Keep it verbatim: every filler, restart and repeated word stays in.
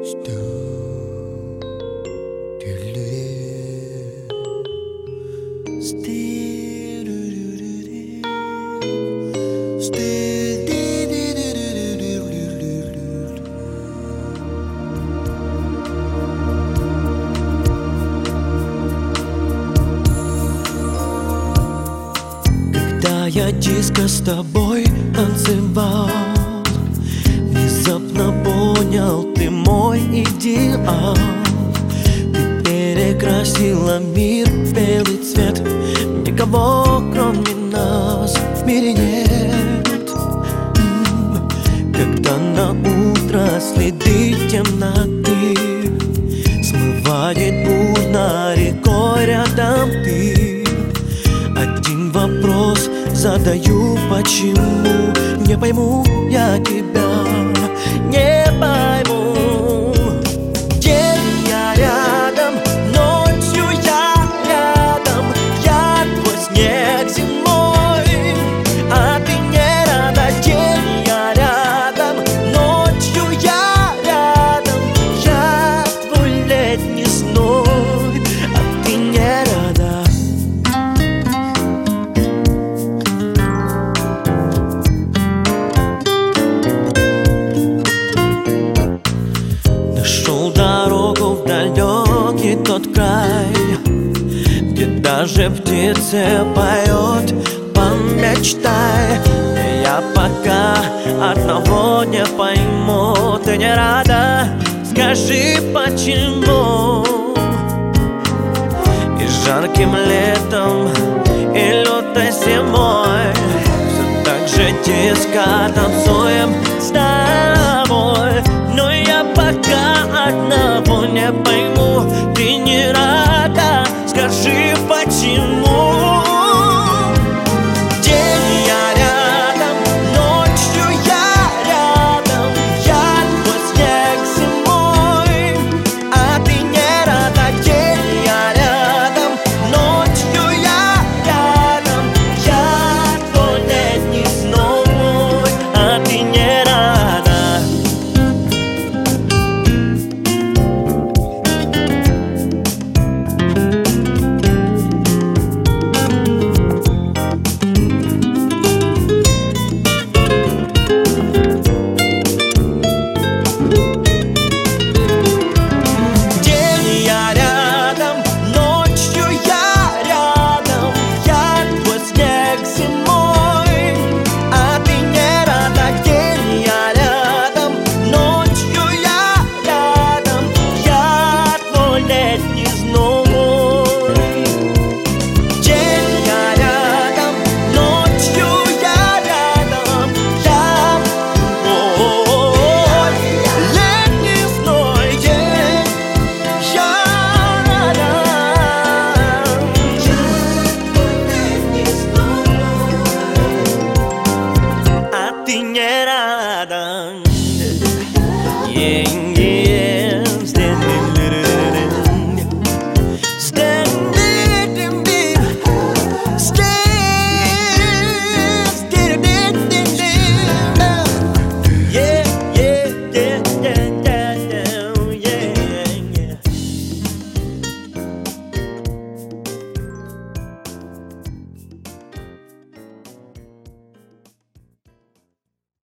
Когда я диско с тобой танцевал, внезапно понял, ты мой идеал. Ты перекрасила мир в белый цвет. Никого, кроме нас, в мире нет. Когда на утро следы темноты смывает бурно рекой рядом ты. Один вопрос задаю, почему не пойму я тебя, не пойму. День я рядом, ночью я рядом, я твой снег зимой, а ты не рада. День я рядом, ночью я рядом, я твой летний сной, а ты не рада. Нашел дорогу в далекий тот край, где даже птицы поет, помечтай. Я пока одного не пойму, ты не рада, скажи почему. И жарким летом, и лютой зимой все так же диско танцуем с тобой. Но я пока одного не пойму, ты не рада, скажи почему. День я рядом, ночью я рядом, я твой снег зимой, а ты не рада. День я рядом, ночью я рядом, я твой летний сной, а ты не рада. Ты не рада, yeah.